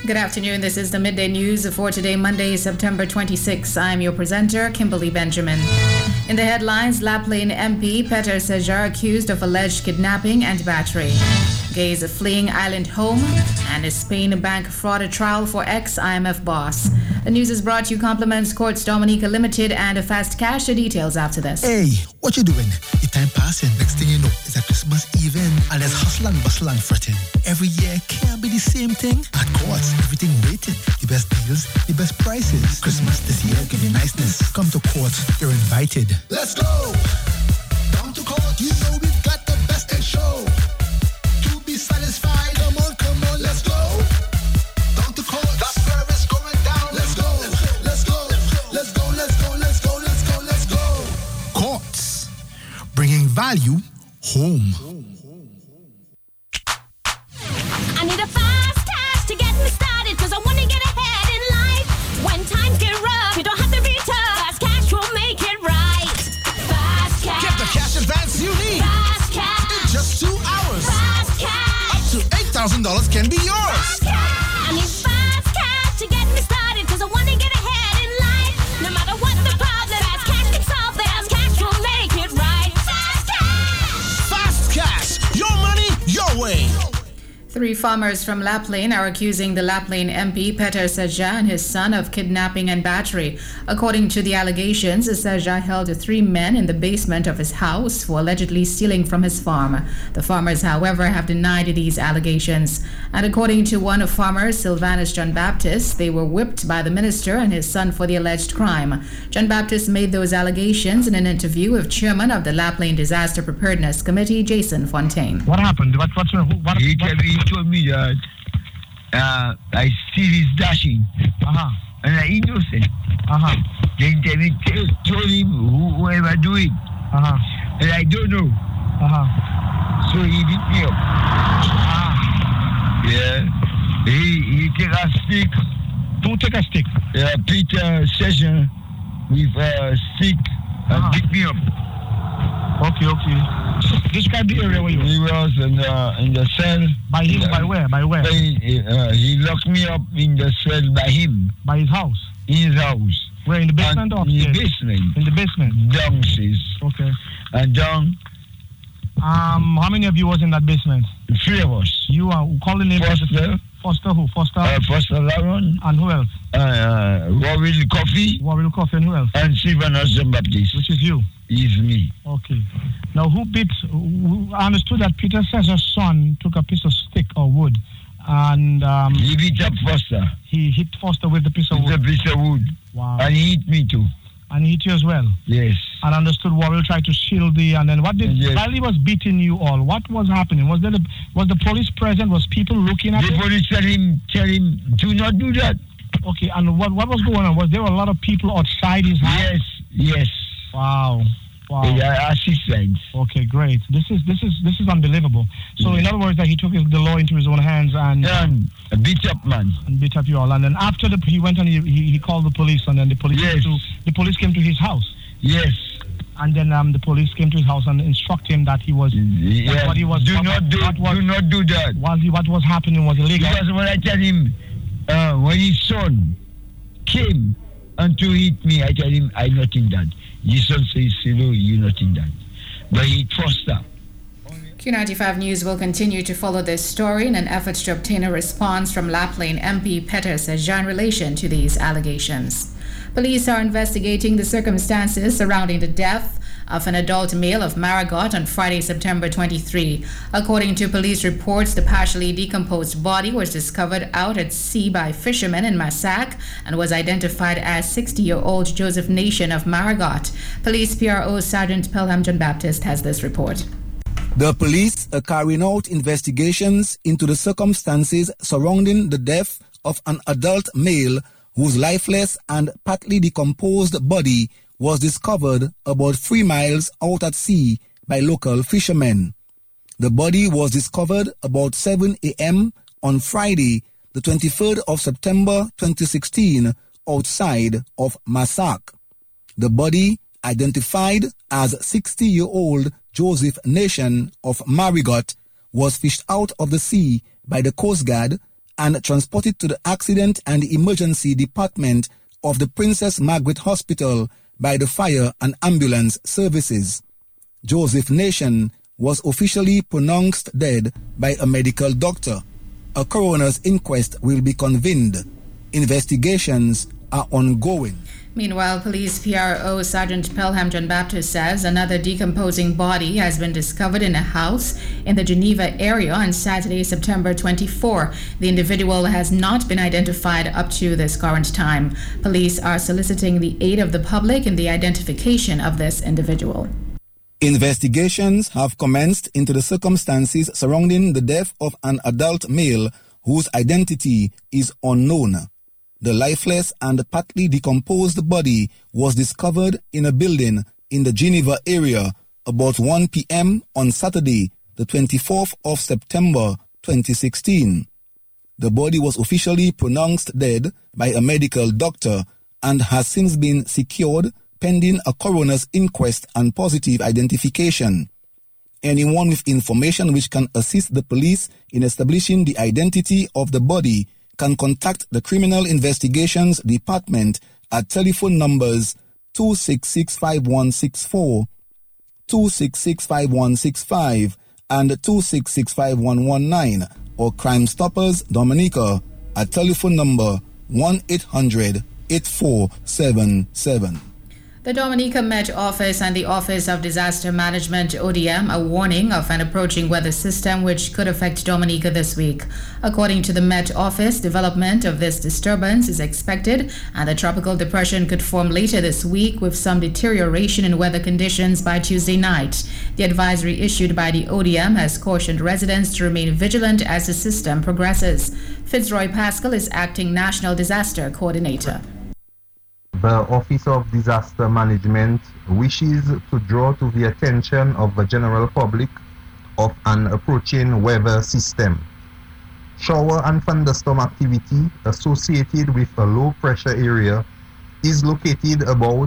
Good afternoon. This is the Midday News for today, Monday, September 26. I'm your presenter, Kimberly Benjamin. In the headlines, La Plaine MP Peter Sejar accused of alleged kidnapping and battery. Gays fleeing island home, and a Spain bank fraud trial for ex-IMF boss. The news is brought to you compliments Courts Dominica Limited and Fast Cash. The details after this. Hey, what you doing? The time passing. Next thing you know, it's a Christmas even, and there's hustle and bustle and fretting. Every year can't be the same thing. At Courts, everything waiting. The best deals, the best prices. Christmas this year give you niceness. Come to Courts, you're invited. Let's go! Down to Courts, you know we've got the best in show. To be satisfied, come on, let's go. Down to Courts, the service going down. Let's go, let's go, let's go, let's go, let's go, let's go, let's go. Courts, bringing value home. I need a fast cash to get me started, cause I want to get ahead in life. When times get rough, you don't have to be tough. Fast cash will make it right. Fast cash. Get the cash advance you need. Fast cash. In just 2 hours. Fast cash. Up to $8,000 can be yours. Fast cash. I need fast cash to get me started, cause I want to get ahead in life. No matter what the problem, fast cash can solve it. Fast cash will make it right. Fast cash. Fast cash. Your money, your way. 3 farmers from La Plaine are accusing the La Plaine MP Peter Sejar and his son of kidnapping and battery. According to the allegations, Sejar held 3 men in the basement of his house for allegedly stealing from his farm. The farmers, however, have denied these allegations. And according to one of farmers, Sylvanus John Baptist, they were whipped by the minister and his son for the alleged crime. John Baptist made those allegations in an interview with chairman of the La Plaine Disaster Preparedness Committee, Jason Fontaine. What happened? What He told me that I see his dashing. And I innocent. Then they told him whoever do it. And I don't know. So he beat me up. Yeah. He take a stick. Who take a stick? Peter Session with a stick and beat me up. Okay. Describe the area where you were. He was in the cell. By him? By where? He locked me up in the cell by him. By his house? In his house. Where, in the basement or upstairs? In the basement. In the basement? Downstairs. Okay. And down. How many of you was in that basement? 3 of us. You are calling name? Foster who? Foster Lauren. And who else? Warwill Coffee. Warwill Coffee and who else? And Sylvanus John Baptist. Which is you? Is me. Okay. Now, I understood that Peter Cesar's son took a piece of stick or wood and... he beat up Foster. He hit Foster with the piece of wood? With the piece of wood. Wow. And he hit me too. And he hit you as well? Yes. And understood Warwill tried to shield and then yes. While he was beating you all, what was happening? Was the police present? Was people looking at the police tell him, do not do that. Okay, and what was going on? Was there a lot of people outside his house? Yes. Wow. Assistance. Okay, great. This is unbelievable. So in other words, that he took the law into his own hands and beat up man. And beat up you all. And then after he went and he called the police, and then the police came to his house. Yes. And then the police came to his house and instructed him that he was what he was. Do not do that. What was happening was illegal. Because when I tell him when his son came and to hit me, I tell him I not in that. His son says, "Hello, you not in that." But he trusts that. Q95 News will continue to follow this story in an effort to obtain a response from La Plaine MP Peter Sejar in relation to these allegations. Police are investigating the circumstances surrounding the death of an adult male of Marigot on Friday, September 23. According to police reports, the partially decomposed body was discovered out at sea by fishermen in Massac and was identified as 60-year-old Joseph Nation of Marigot. Police PRO Sergeant Pelham John Baptist has this report. The police are carrying out investigations into the circumstances surrounding the death of an adult male whose lifeless and partly decomposed body was discovered about 3 miles out at sea by local fishermen. The body was discovered about 7 a.m. on Friday, the 23rd of September 2016, outside of Massac. The body, identified as 60-year-old Joseph Nation of Marigot, was fished out of the sea by the Coast Guard and transported to the Accident and Emergency Department of the Princess Margaret Hospital by the fire and ambulance services. Joseph Nation was officially pronounced dead by a medical doctor. A coroner's inquest will be convened. Investigations are ongoing. Meanwhile, police PRO Sergeant Pelham John Baptist says another decomposing body has been discovered in a house in the Geneva area on Saturday, September 24. The individual has not been identified up to this current time. Police are soliciting the aid of the public in the identification of this individual. Investigations have commenced into the circumstances surrounding the death of an adult male whose identity is unknown. The lifeless and partly decomposed body was discovered in a building in the Geneva area about 1 p.m. on Saturday, the 24th of September 2016. The body was officially pronounced dead by a medical doctor and has since been secured pending a coroner's inquest and positive identification. Anyone with information which can assist the police in establishing the identity of the body can contact the Criminal Investigations Department at telephone numbers 2665164, 2665165, and 2665119, or Crime Stoppers Dominica at telephone number 1-800-8477. The Dominica Met Office and the Office of Disaster Management, ODM, are warning of an approaching weather system which could affect Dominica this week. According to the Met Office, development of this disturbance is expected and the tropical depression could form later this week with some deterioration in weather conditions by Tuesday night. The advisory issued by the ODM has cautioned residents to remain vigilant as the system progresses. Fitzroy Pascal is acting National Disaster Coordinator. The Office of Disaster Management wishes to draw to the attention of the general public of an approaching weather system. Shower and thunderstorm activity associated with a low pressure area is located about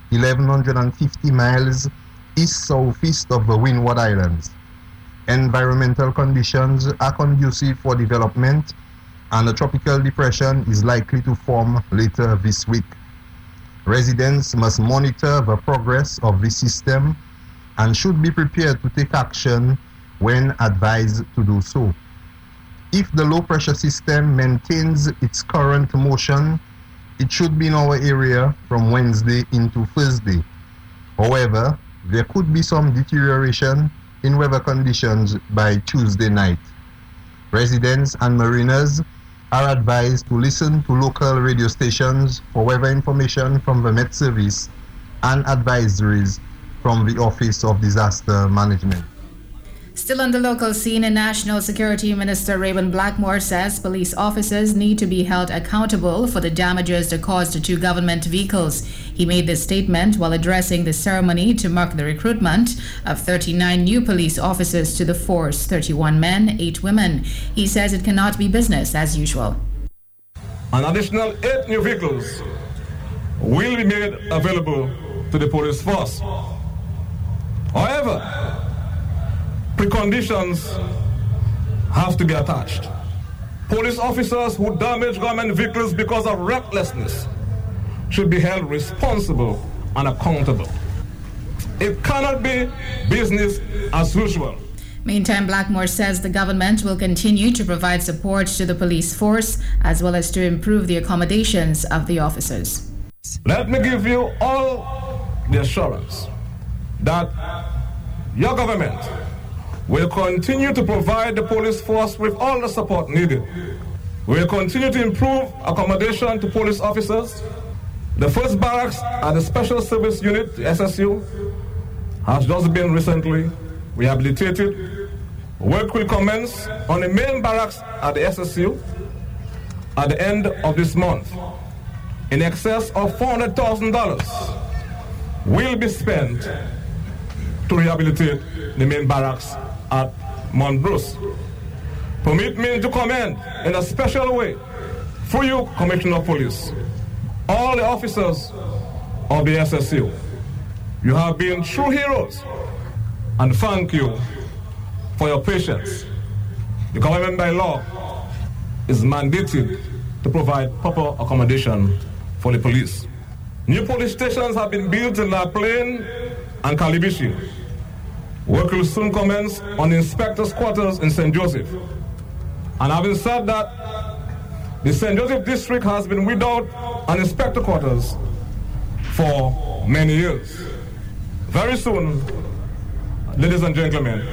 1,150 miles east-southeast of the Windward Islands. Environmental conditions are conducive for development and a tropical depression is likely to form later this week. Residents must monitor the progress of the system and should be prepared to take action when advised to do so. If the low pressure system maintains its current motion, it should be in our area from Wednesday into Thursday. However, there could be some deterioration in weather conditions by Tuesday night. Residents and mariners are advised to listen to local radio stations for weather information from the Met Service and advisories from the Office of Disaster Management. Still on the local scene, National Security Minister Raymond Blackmore says police officers need to be held accountable for the damages they caused to government vehicles. He made this statement while addressing the ceremony to mark the recruitment of 39 new police officers to the force, 31 men, 8 women. He says it cannot be business as usual. An additional 8 new vehicles will be made available to the police force. However, preconditions have to be attached. Police officers who damage government vehicles because of recklessness should be held responsible and accountable. It cannot be business as usual. Meantime, Blackmore says the government will continue to provide support to the police force as well as to improve the accommodations of the officers. Let me give you all the assurance that your government will continue to provide the police force with all the support needed. We will continue to improve accommodation to police officers. The first barracks at the Special Service Unit, the SSU, has just been recently rehabilitated. Work will commence on the main barracks at the SSU at the end of this month. In excess of $400,000 will be spent to rehabilitate the main barracks at Mount Bruce. Permit me to commend in a special way, through you, Commissioner of Police, all the officers of the SSU. You have been true heroes, and thank you for your patience. The government by law is mandated to provide proper accommodation for the police. New police stations have been built in La Plaine and Calibishi. Work will soon commence on the inspector's quarters in St. Joseph. And having said that, the St. Joseph district has been without an inspector quarters for many years. Very soon, ladies and gentlemen,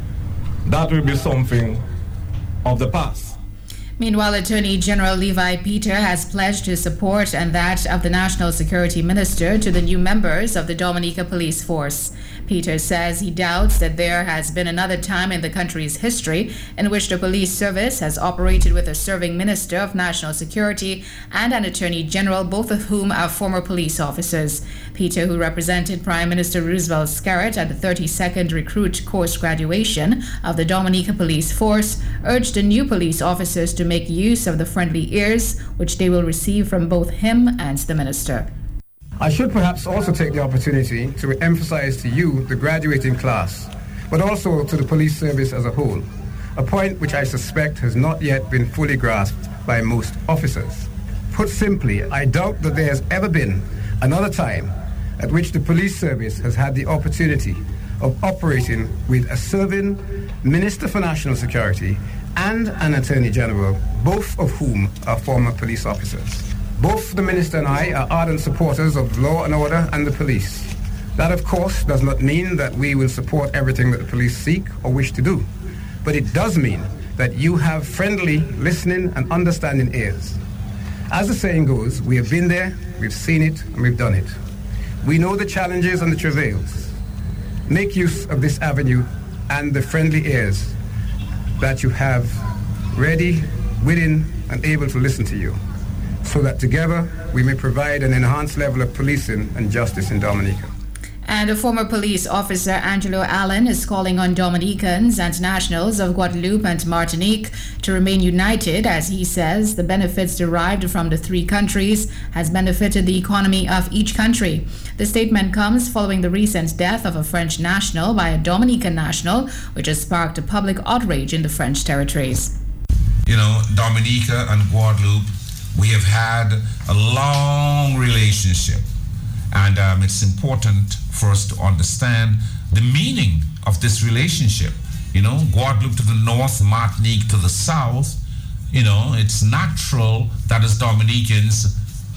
that will be something of the past. Meanwhile, Attorney General Levi Peter has pledged his support and that of the National Security Minister to the new members of the Dominica Police Force. Peter says he doubts that there has been another time in the country's history in which the police service has operated with a serving Minister of National Security and an Attorney General, both of whom are former police officers. Peter, who represented Prime Minister Roosevelt Skerrit at the 32nd Recruit Course graduation of the Dominica Police Force, urged the new police officers to make use of the friendly ears which they will receive from both him and the minister. I should perhaps also take the opportunity to emphasize to you, the graduating class, but also to the police service as a whole, a point which I suspect has not yet been fully grasped by most officers. Put simply, I doubt that there has ever been another time at which the police service has had the opportunity of operating with a serving Minister for National Security and an Attorney General, both of whom are former police officers. Both the Minister and I are ardent supporters of law and order and the police. That, of course, does not mean that we will support everything that the police seek or wish to do. But it does mean that you have friendly, listening and understanding ears. As the saying goes, we have been there, we've seen it, and we've done it. We know the challenges and the travails. Make use of this avenue and the friendly ears that you have ready, willing, and able to listen to you, so that together we may provide an enhanced level of policing and justice in Dominica. And a former police officer, Angelo Allen, is calling on Dominicans and nationals of Guadeloupe and Martinique to remain united, as he says the benefits derived from the three countries has benefited the economy of each country. The statement comes following the recent death of a French national by a Dominican national, which has sparked a public outrage in the French territories. You know, Dominica and Guadeloupe, we have had a long relationship. And it's important for us to understand the meaning of this relationship. You know, Guadeloupe to the north, Martinique to the south. You know, it's natural that as Dominicans,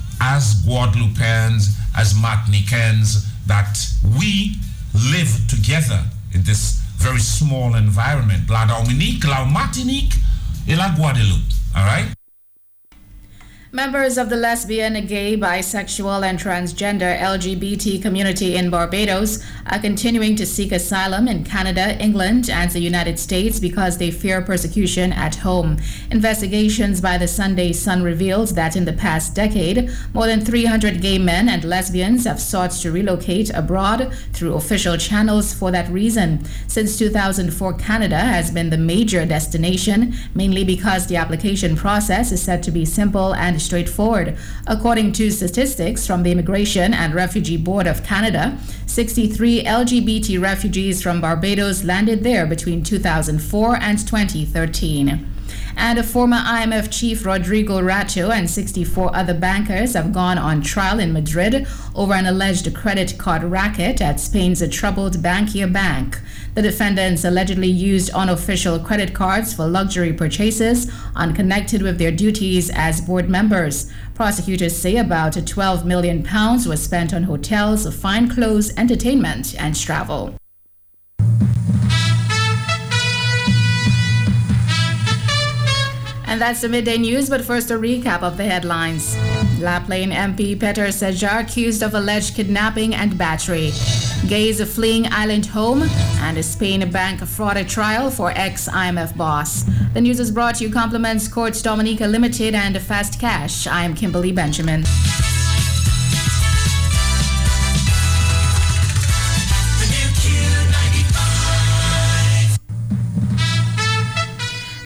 as Guadeloupeans, as Martinicans, that we live together in this very small environment. La Dominique, la Martinique, et la Guadeloupe. All right? Members of the lesbian, gay, bisexual, and transgender LGBT community in Barbados are continuing to seek asylum in Canada, England, and the United States because they fear persecution at home. Investigations by the Sunday Sun revealed that in the past decade, more than 300 gay men and lesbians have sought to relocate abroad through official channels for that reason. Since 2004, Canada has been the major destination, mainly because the application process is said to be simple and straightforward. According to statistics from the Immigration and Refugee Board of Canada, 63 LGBT refugees from Barbados landed there between 2004 and 2013. And a former IMF chief, Rodrigo Rato, and 64 other bankers have gone on trial in Madrid over an alleged credit card racket at Spain's troubled Bankia Bank. The defendants allegedly used unofficial credit cards for luxury purchases unconnected with their duties as board members. Prosecutors say about £12 million was spent on hotels, fine clothes, entertainment, and travel. And that's the midday news, but first a recap of the headlines. La Plaine MP Peter Sejar accused of alleged kidnapping and battery. Gays fleeing island home, and a Spain bank fraud trial for ex-IMF boss. The news is brought to you compliments Courts Dominica Limited and Fast Cash. I am Kimberly Benjamin.